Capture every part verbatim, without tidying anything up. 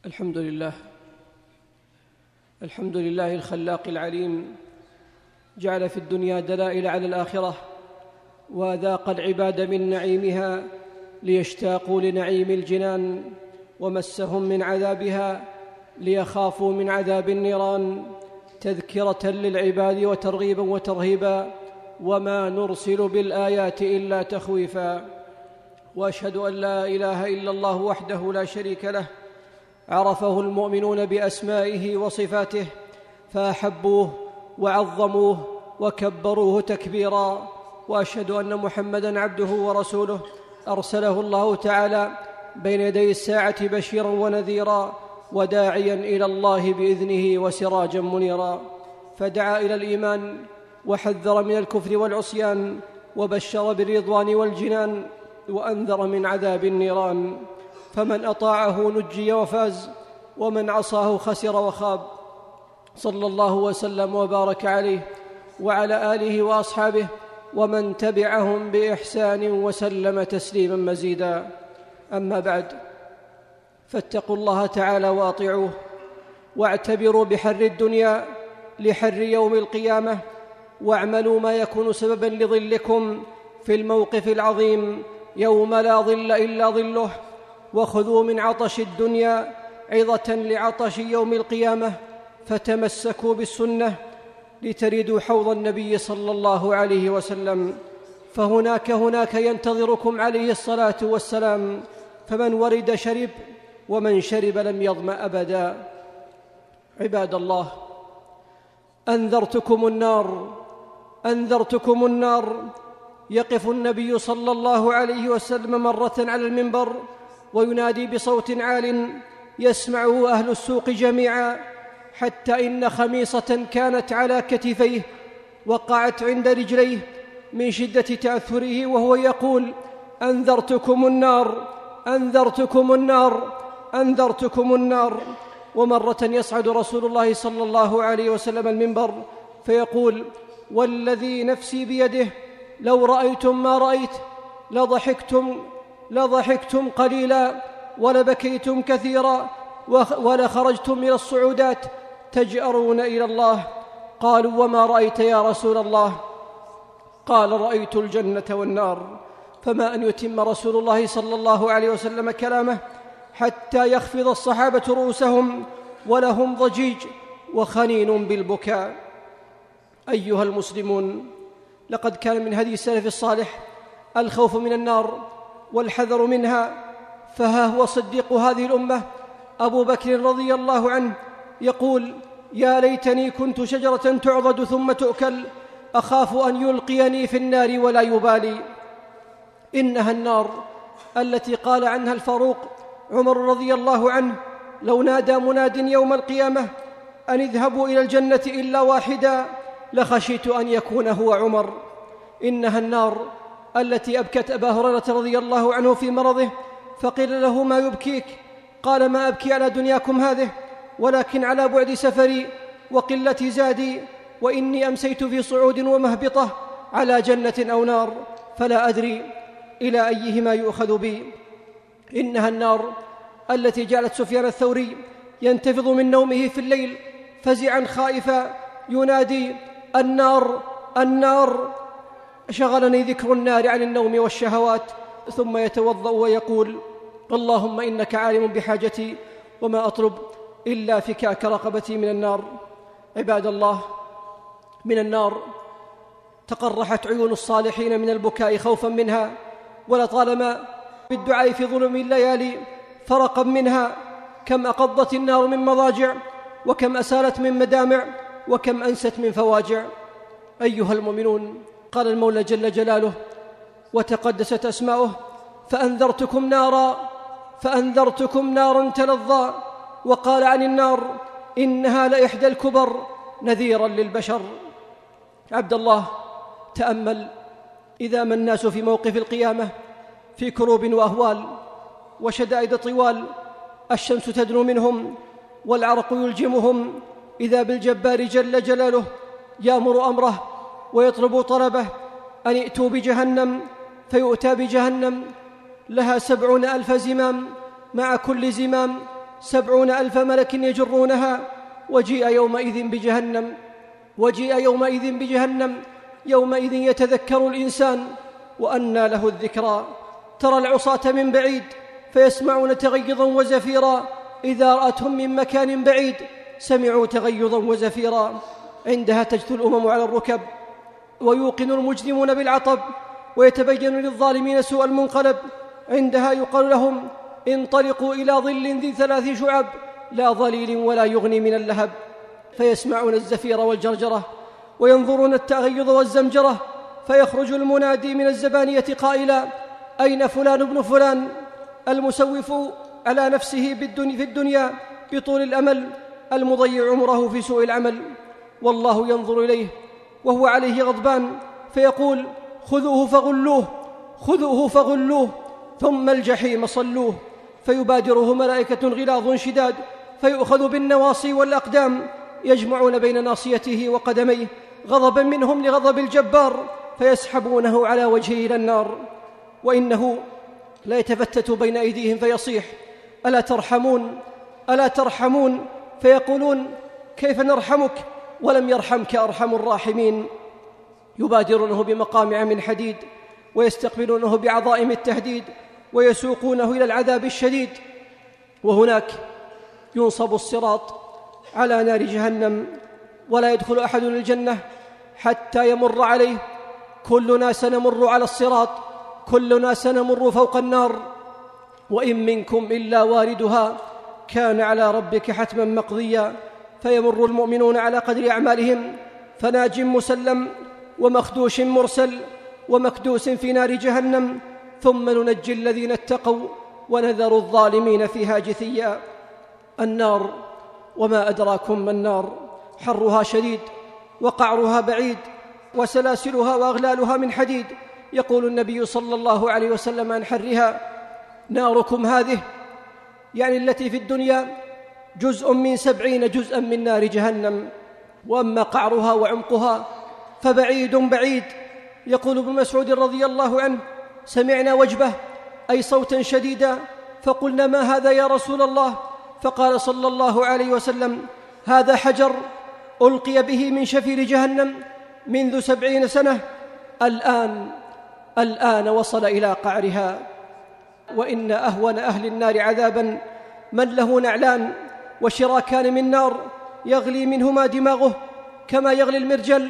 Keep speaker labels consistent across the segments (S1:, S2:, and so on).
S1: الحمد لله الحمد لله الخلاق العليم، جعل في الدنيا دلائل على الآخرة، وأذاق العباد من نعيمها ليشتاقوا لنعيم الجنان، ومسهم من عذابها ليخافوا من عذاب النيران، تذكرة للعباد وترغيبا وترهيبا، وما نرسل بالآيات إلا تخويفا. وأشهد أن لا إله إلا الله وحده لا شريك له، عرفه المؤمنون بأسمائه وصفاته فأحبوه وعظموه وكبروه تكبيرا. وأشهد أن محمدًا عبده ورسوله، أرسله الله تعالى بين يدي الساعة بشيرا ونذيرا، وداعيا إلى الله بإذنه وسراجا منيرا، فدعا إلى الإيمان وحذر من الكفر والعصيان، وبشر بالرضوان والجنان، وأنذر من عذاب النيران. فمن أطاعه نجي وفاز، ومن عصاه خسر وخاب. صلى الله وسلم وبارك عليه وعلى آله وأصحابه ومن تبعهم بإحسان وسلم تسليما مزيدا. أما بعد، فاتقوا الله تعالى وأطيعوه، واعتبروا بحر الدنيا لحر يوم القيامة، واعملوا ما يكون سببا لظلكم في الموقف العظيم يوم لا ظل إلا ظله، وخذوا من عطش الدنيا عظة لعطش يوم القيامة، فتمسكوا بالسنة لتردوا حوض النبي صلى الله عليه وسلم، فهناك هناك ينتظركم عليه الصلاة والسلام، فمن ورد شرب، ومن شرب لم يظمأ أبدا. عباد الله، أنذرتكم النار أنذرتكم النار. يقف النبي صلى الله عليه وسلم مرة على المنبر وينادي بصوت عال يسمعه أهل السوق جميعا، حتى إن خميصة كانت على كتفيه وقعت عند رجليه من شدة تأثره، وهو يقول: أنذرتكم النار أنذرتكم النار أنذرتكم النار. ومرة يصعد رسول الله صلى الله عليه وسلم المنبر فيقول: والذي نفسي بيده لو رأيتم ما رأيت لضحكتم لضحكتم قليلا ولبكيتم كثيرا ولخرجتم من الصعودات تجأرون إلى الله. قالوا: وما رأيت يا رسول الله؟ قال: رأيت الجنة والنار. فما أن يتم رسول الله صلى الله عليه وسلم كلامه حتى يخفض الصحابة رؤوسهم ولهم ضجيج وخنين بالبكاء. أيها المسلمون، لقد كان من هدي السلف الصالح الخوف من النار والحذر منها، فها هو صديق هذه الأمة أبو بكر رضي الله عنه يقول: يا ليتني كنت شجرة تعضد ثم تؤكل، أخاف أن يلقيني في النار ولا يبالي. إنها النار التي قال عنها الفاروق عمر رضي الله عنه: لو نادى مناد يوم القيامة أن اذهبوا إلى الجنة إلا واحدا لخشيت أن يكون هو عمر. إنها النار التي أبكت أبا هريرة رضي الله عنه في مرضه، فقيل له: ما يبكيك؟ قال: ما أبكي على دنياكم هذه، ولكن على بعد سفري وقلة زادي، وإني أمسيت في صعود ومهبطة على جنة أو نار، فلا أدري إلى أيهما يؤخذ بي. إنها النار التي جعلت سفيان الثوري ينتفض من نومه في الليل فزعا خائفا ينادي: النار النار. شغلني ذكر النار عن النوم والشهوات. ثم يتوضأ ويقول: اللهم إنك عالم بحاجتي، وما أطلب إلا فكاك رقبتي من النار. عباد الله، من النار تقرحت عيون الصالحين من البكاء خوفا منها، ولطالما بالدعاء في ظلم الليالي فرقا منها. كم أقضت النار من مضاجع، وكم أسالت من مدامع، وكم أنست من فواجع. أيها المؤمنون، قال المولى جل جلاله وتقدست أسماؤه: فأنذرتكم نارا فأنذرتكم نارا تلظى. وقال عن النار: إنها لإحدى الكبر نذيرا للبشر. عبد الله، تأمل إذا ما الناس في موقف القيامة في كروب وأهوال وشدائد طوال، الشمس تدنو منهم والعرق يلجمهم، إذا بالجبار جل جلاله يأمر أمره ويطلب طلبه أن ائتوا بجهنم، فيؤتى بجهنم لها سبعون ألف زمام، مع كل زمام سبعون ألف ملك يجرونها، وجيء يومئذ بجهنم وجيء يومئذ بجهنم يومئذ يتذكر الإنسان وأنى له الذكرى. ترى العصاة من بعيد فيسمعون تغيظا وزفيرا، إذا رأتهم من مكان بعيد سمعوا تغيظا وزفيرا. عندها تجثو الأمم على الركب، ويوقن المجرمون بالعطب، ويتبين للظالمين سوء المنقلب. عندها يقال لهم: انطلقوا إلى ظل ذي ثلاث شعب لا ظليل ولا يغني من اللهب. فيسمعون الزفير والجرجرة، وينظرون التغيظ والزمجرة، فيخرج المنادي من الزبانية قائلا: أين فلان ابن فلان؟ المسوف على نفسه في الدنيا بطول الأمل، المضيع عمره في سوء العمل. والله ينظر إليه وهو عليه غضبان، فيقول: خذوه فغلوه خذوه فغلوه ثم الجحيم صلوه. فيبادره ملائكة غلاظ شداد، فيؤخذ بالنواصي والأقدام، يجمعون بين ناصيته وقدميه غضبا منهم لغضب الجبار، فيسحبونه على وجهه إلى النار. وإنه لا يتفتت بين أيديهم فيصيح: ألا ترحمون ألا ترحمون؟ فيقولون: كيف نرحمك ولم يرحمك أرحم الراحمين. يبادرونه بمقامع من حديد، ويستقبلونه بعظائم التهديد، ويسوقونه إلى العذاب الشديد. وهناك ينصب الصراط على نار جهنم، ولا يدخل أحد الجنة حتى يمر عليه. كلنا سنمر على الصراط، كلنا سنمر فوق النار، وإن منكم إلا واردها كان على ربك حتما مقضيا. فيمر المؤمنون على قدر أعمالهم، فناج مسلم ومخدوش مرسل ومكدوس في نار جهنم، ثم ننجي الذين اتقوا ونذر الظالمين فيها جثيا. النار وما أدراكم ما النار، حرها شديد وقعرها بعيد، وسلاسلها وأغلالها من حديد. يقول النبي صلى الله عليه وسلم عن حرها: ناركم هذه، يعني التي في الدنيا، جزء من سبعين جزءا من نار جهنم، وأما قعرها وعمقها فبعيد بعيد. يقول ابن مسعود رضي الله عنه: سمعنا وجبة، أي صوتا شديدا، فقلنا: ما هذا يا رسول الله؟ فقال صلى الله عليه وسلم: هذا حجر ألقي به من شفير جهنم منذ سبعين سنة، الآن الآن وصل إلى قعرها. وإن أهون أهل النار عذابا من له نعلان وشراكان من نار، يغلي منهما دماغه كما يغلي المرجل،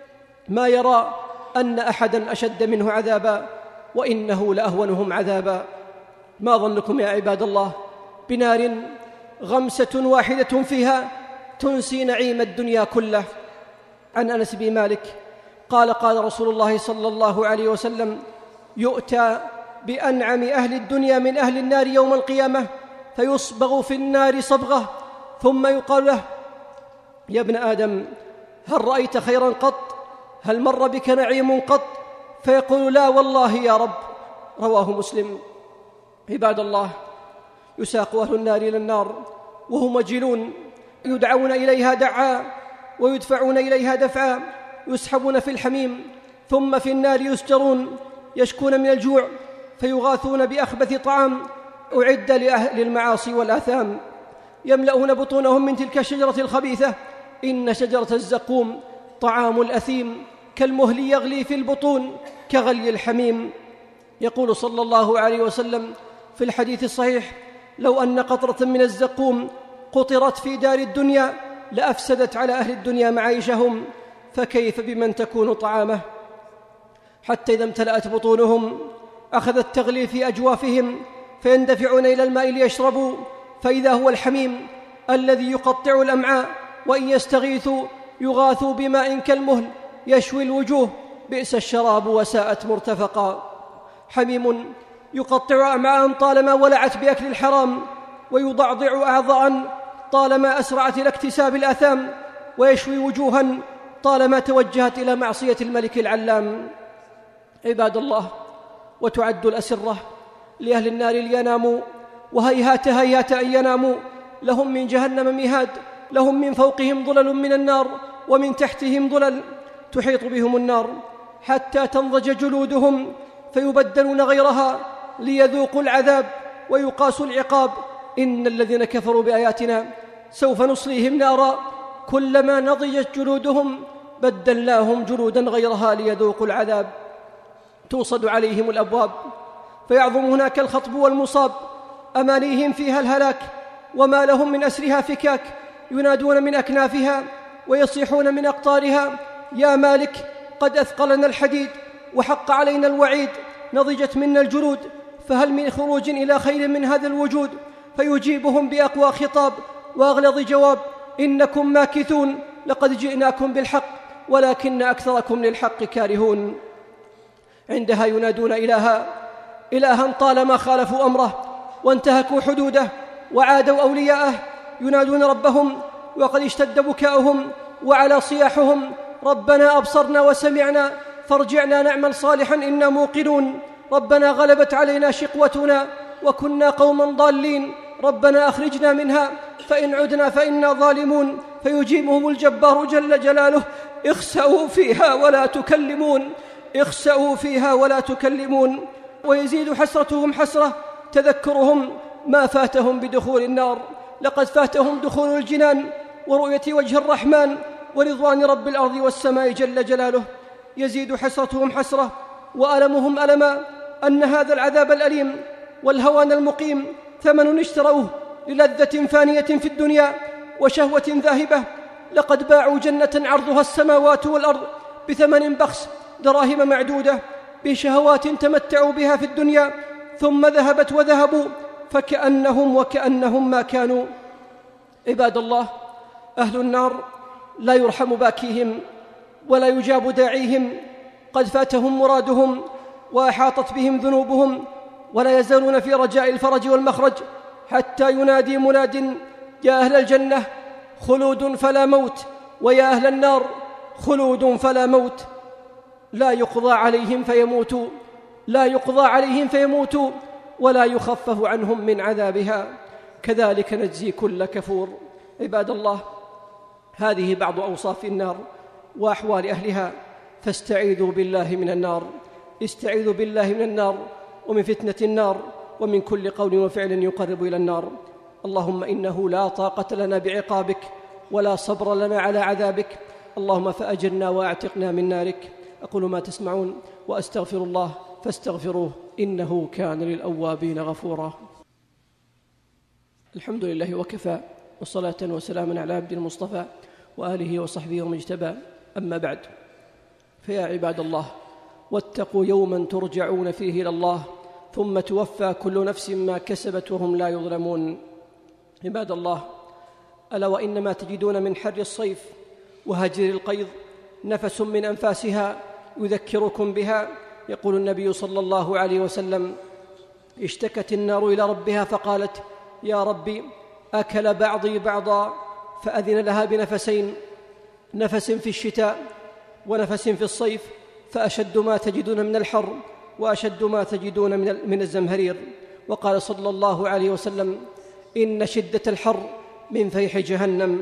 S1: ما يرى أن أحدا أشد منه عذابا، وإنه لأهونهم عذابا. ما ظنكم يا عباد الله بنار غمسة واحدة فيها تنسي نعيم الدنيا كله؟ عن أنس بن مالك قال: قال رسول الله صلى الله عليه وسلم: يؤتى بأنعم أهل الدنيا من أهل النار يوم القيامة، فيصبغ في النار صبغة، ثم يقال له: يا ابن آدم، هل رأيت خيرا قط؟ هل مر بك نعيم قط؟ فيقول: لا والله يا رب. رواه مسلم. عباد الله، يساق أهل النار إلى النار وهم وجلون، يدعون إليها دعا ويدفعون إليها دفعا، يسحبون في الحميم، ثم في النار يسجرون، يشكون من الجوع، فيغاثون بأخبث طعام أعد لأهل المعاصي والآثام، يملؤون بطونهم من تلك الشجرة الخبيثة. إن شجرة الزقوم طعام الأثيم، كالمهل يغلي في البطون كغلي الحميم. يقول صلى الله عليه وسلم في الحديث الصحيح: لو أن قطرة من الزقوم قطرت في دار الدنيا لأفسدت على أهل الدنيا معايشهم، فكيف بمن تكون طعامه؟ حتى إذا امتلأت بطونهم أخذت تغلي في أجوافهم، فيندفعون إلى الماء ليشربوا، فإذا هو الحميم الذي يقطع الأمعاء، وإن يستغيثوا يغاثوا بماء كالمهل يشوي الوجوه، بئس الشراب وساءت مرتفقا. حميم يقطع أمعاء طالما ولعت بأكل الحرام، ويضعضع أعضاء طالما أسرعت إلى اكتساب الآثام، ويشوي وجوها طالما توجهت إلى معصية الملك العلام. عباد الله، وتعد الأسرة لأهل النار ليناموا، وهيهات هيهات أن يناموا، لهم من جهنم مهاد، لهم من فوقهم ظلل من النار، ومن تحتهم ظلل تحيط بهم النار، حتى تنضج جلودهم فيبدلون غيرها ليذوقوا العذاب ويقاسوا العقاب. إن الذين كفروا بآياتنا سوف نصليهم نارا كلما نضجت جلودهم بدلناهم جلودا غيرها ليذوقوا العذاب توصد عليهم الأبواب فيعظم هناك الخطب والمصاب أمانيهم فيها الهلاك وما لهم من أسرها فكاك ينادون من أكنافها ويصيحون من أقطارها يا مالك قد أثقلنا الحديد وحق علينا الوعيد نضجت منا الجلود فهل من خروج إلى خير من هذا الوجود فيجيبهم بأقوى خطاب وأغلظ جواب إنكم ماكثون لقد جئناكم بالحق ولكن أكثركم للحق كارهون عندها ينادون إلها إلها طالما خالفوا أمره وانتهكوا حدوده وعادوا أولياءه ينادون ربهم وقد اشتد بكاؤهم وعلى صياحهم ربنا أبصرنا وسمعنا فارجعنا نعمل صالحا إنا موقنون ربنا غلبت علينا شقوتنا وكنا قوما ضالين ربنا أخرجنا منها فإن عدنا فإنا ظالمون فيجيبهم الجبار جل جلاله اخسأوا فيها ولا تكلمون اخسأوا فيها ولا تكلمون ويزيد حسرتهم حسرة تذكرهم ما فاتهم بدخول النار لقد فاتهم دخول الجنان ورؤية وجه الرحمن ورضوان رب الأرض والسماء جل جلاله يزيد حسرتهم حسرة وألمهم ألما أن هذا العذاب الأليم والهوان المقيم ثمن اشتروه للذة فانية في الدنيا وشهوة ذاهبة لقد باعوا جنة عرضها السماوات والأرض بثمن بخس دراهم معدودة بشهوات تمتعوا بها في الدنيا ثم ذهبت وذهبوا فكأنهم وكأنهم ما كانوا عباد الله أهل النار لا يرحم باكيهم ولا يجاب داعيهم قد فاتهم مرادهم وأحاطت بهم ذنوبهم ولا يزالون في رجاء الفرج والمخرج حتى ينادي مناد يا أهل الجنة خلود فلا موت ويا أهل النار خلود فلا موت لا يقضى عليهم فيموتوا لا يقضى عليهم فيموتوا ولا يخفف عنهم من عذابها كذلك نجزي كل كفور عباد الله هذه بعض أوصاف النار وأحوال أهلها فاستعيذوا بالله من النار استعيذوا بالله من النار ومن فتنة النار ومن كل قول وفعل يقرب إلى النار اللهم إنه لا طاقة لنا بعقابك ولا صبر لنا على عذابك اللهم فأجرنا وأعتقنا من نارك أقول ما تسمعون وأستغفر الله فاستغفروه إنه كان للأوابين غفورا الحمد لله وكفى والصلاة والسلام على عبد المصطفى وآله وصحبه ومن اجتبى أما بعد فيا عباد الله واتقوا يوما ترجعون فيه إلى الله ثم توفى كل نفس ما كسبت وهم لا يظلمون عباد الله ألا وإنما تجدون من حر الصيف وهجر القيظ نفس من أنفاسها يذكركم بها يقول النبي صلى الله عليه وسلم اشتكت النار إلى ربها فقالت يا ربي أكل بعضي بعضا فأذن لها بنفسين نفس في الشتاء ونفس في الصيف فأشد ما تجدون من الحر وأشد ما تجدون من الزمهرير وقال صلى الله عليه وسلم إن شدة الحر من فيح جهنم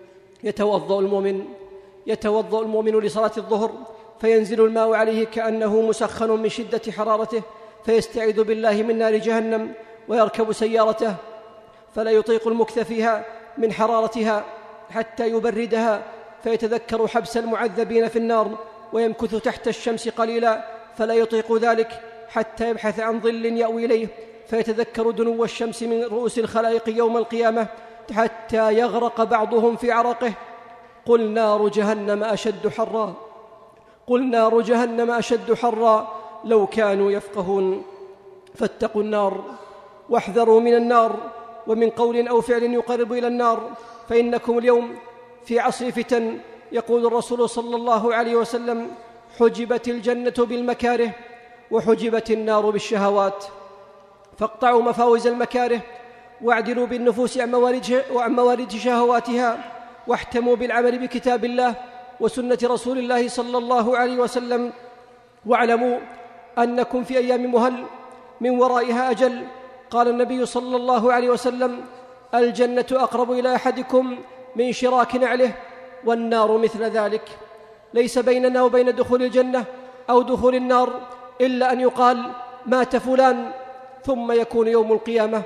S1: يتوضأ المؤمن يتوضأ المؤمن لصلاة الظهر فينزل الماء عليه كأنه مسخن من شدة حرارته فيستعيذ بالله من نار جهنم ويركب سيارته فلا يطيق المكث فيها من حرارتها حتى يبردها فيتذكر حبس المعذبين في النار ويمكث تحت الشمس قليلا فلا يطيق ذلك حتى يبحث عن ظل يأوي إليه فيتذكر دنو الشمس من رؤوس الخلائق يوم القيامة حتى يغرق بعضهم في عرقه قل نار جهنم أشد حرا قل نار جهنم أشد حرا لو كانوا يفقهون فاتقوا النار واحذروا من النار ومن قول أو فعل يقرب إلى النار فإنكم اليوم في عصر فتن يقول الرسول صلى الله عليه وسلم حجبت الجنة بالمكاره وحجبت النار بالشهوات فاقطعوا مفاوز المكاره واعدلوا بالنفوس عن موارد شهواتها واحتموا بالعمل بكتاب الله وسنة رسول الله صلى الله عليه وسلم واعلموا أنكم في أيام مهل من ورائها أجل قال النبي صلى الله عليه وسلم الجنة أقرب إلى أحدكم من شراك نعله والنار مثل ذلك ليس بيننا وبين دخول الجنة أو دخول النار إلا أن يقال مات فلان ثم يكون يوم القيامة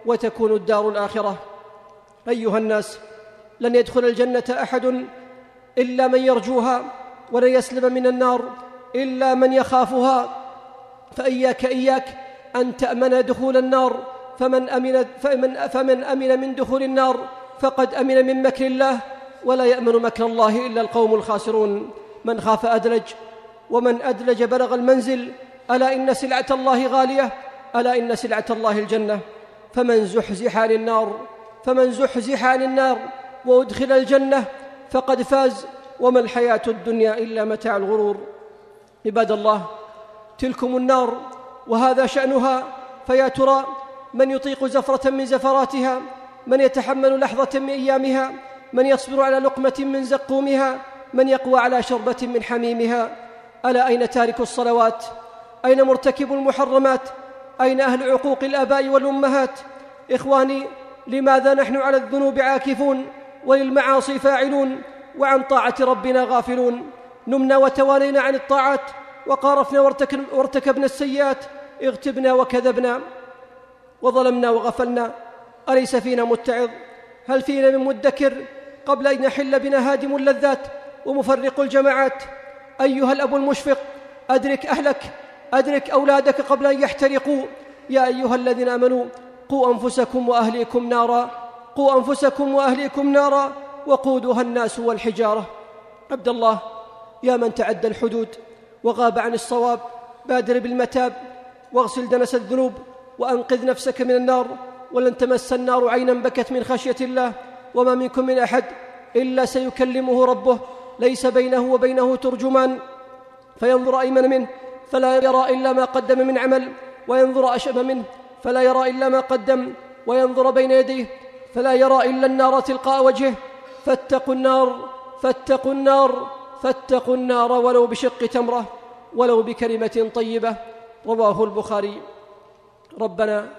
S1: وتكون الدار الآخرة. أيها الناس، لن يدخل الجنة أحد إلا من يرجوها، ولن يسلم من النار إلا من يخافها. فإياك إياك أن تأمن دخول النار، فمن أمن, فمن, فمن أمن من دخول النار فقد أمن من مكر الله، ولا يأمن مكر الله إلا القوم الخاسرون. من خاف أدلج، ومن أدلج بلغ المنزل. ألا إن سلعة الله غالية، ألا إن سلعة الله الجنة. فمن زحزح عن النار فمن زحزح عن النار وأدخل الجنة فقد فاز، وما الحياة الدنيا إلا متاع الغرور. عباد الله، تلكم النار وهذا شأنها، فيا ترى من يطيق زفرة من زفراتها، من يتحمل لحظة من أيامها، من يصبر على لقمة من زقومها، من يقوى على شربة من حميمها. ألا أين تارك الصلوات؟ أين مرتكب المحرمات؟ أين أهل عقوق الآباء والأمهات؟ إخواني، لماذا نحن على الذنوب عاكفون، وللمعاصي فاعلون، وعن طاعة ربنا غافلون؟ نمنا وتوانينا عن الطاعات، وقارفنا وارتكبنا السيئات، اغتبنا وكذبنا، وظلمنا وغفلنا. أليس فينا متعظ؟ هل فينا من مدكر قبل أن يحل بنا هادم اللذات ومفرق الجماعات؟ أيها الأب المشفق، أدرك أهلك، أدرك أولادك قبل أن يحترقوا. يا أيها الذين آمنوا قوا أنفسكم وأهليكم نارا قوا أنفسكم وأهليكم نارا وقودها الناس والحجارة. عبد الله، يا من تعدى الحدود وغاب عن الصواب، بادر بالمتاب واغسل دنس الذنوب وأنقذ نفسك من النار. ولن تمس النار عينا بكت من خشية الله، وما منكم من أحد إلا سيكلمه ربه، ليس بينه وبينه ترجمان، فينظر أيمن منه فلا يرى إلا ما قدم من عمل، وينظر أشأم منه فلا يرى إلا ما قدم، وينظر بين يديه فلا يرى إلا النار تلقاء وجهه. فاتقوا النار فاتقوا النار فاتقوا النار ولو بشق تمرة، ولو بكلمة طيبة. رواه البخاري. ربنا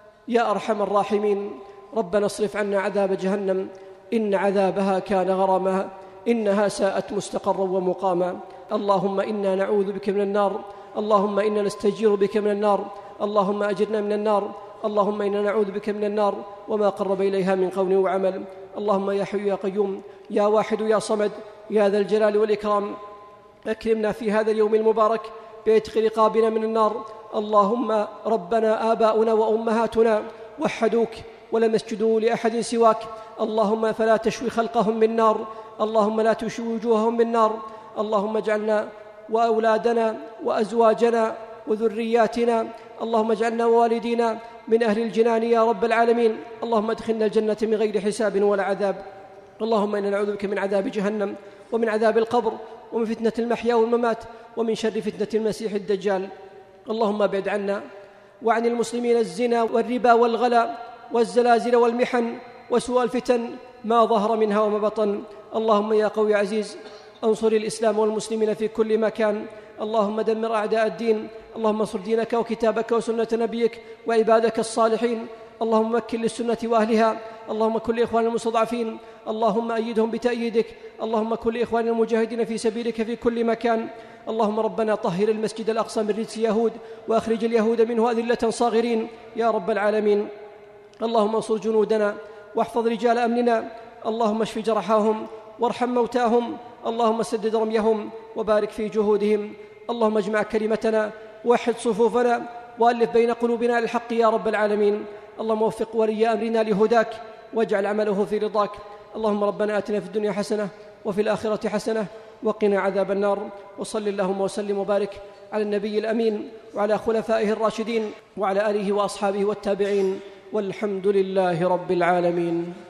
S1: يا أرحم الراحمين، ربنا اصرف عنا عذاب جهنم، إن عذابها كان غراما، إنها ساءت مستقرا ومقاما. اللهم إنا نعوذ بك من النار، اللهم إنا نستجير بك من النار، اللهم أجرنا من النار، اللهم إنا نعوذ بك من النار وما قرب إليها من قول وعمل. اللهم يا حي يا قيوم، يا واحد يا صمد، يا ذا الجلال والإكرام، أكرمنا في هذا اليوم المبارك بعتق رقابنا من النار. اللهم ربنا آباؤنا وأمهاتنا وحدوك ولم يسجدوا لأحد سواك، اللهم فلا تشوي خلقهم من نار، اللهم لا تشوي وجوههم من نار. اللهم اجعلنا وأولادنا وأزواجنا وذرياتنا، اللهم اجعلنا ووالدينا من أهل الجنان يا رب العالمين. اللهم ادخلنا الجنة من غير حساب ولا عذاب. اللهم إنا نعوذ بك من عذاب جهنم، ومن عذاب القبر، ومن فتنة المحيا والممات، ومن شر فتنة المسيح الدجال. اللهم ابعد عنا وعن المسلمين الزنا والربا والغلا والزلازل والمحن وسوء الفتن ما ظهر منها وما بطن. اللهم يا قوي عزيز انصر الإسلام والمسلمين في كل مكان. اللهم دمر أعداء الدين، اللهم انصر دينك وكتابك وسنة نبيك وعبادك الصالحين. اللهم مكن للسنة وأهلها، اللهم كن لإخوان المستضعفين، اللهم أيدهم بتأييدك، اللهم كن لإخوان المجاهدين في سبيلك في كل مكان. اللهم ربنا طهر المسجد الأقصى من رجس يهود، وأخرج اليهود منه أذلة صاغرين يا رب العالمين. اللهم انصر جنودنا واحفظ رجال أمننا، اللهم اشف جرحاهم وارحم موتاهم، اللهم سدد رميهم وبارك في جهودهم. اللهم اجمع كلمتنا، وحد صفوفنا، وألف بين قلوبنا على الحق يا رب العالمين. اللهم وفق ولي أمرنا لهداك، واجعل عمله في رضاك. اللهم ربنا آتنا في الدنيا حسنة وفي الآخرة حسنة وقنا عذاب النار. وصل اللهم وسلم وبارك على النبي الأمين وعلى خلفائه الراشدين وعلى آله وأصحابه والتابعين، والحمد لله رب العالمين.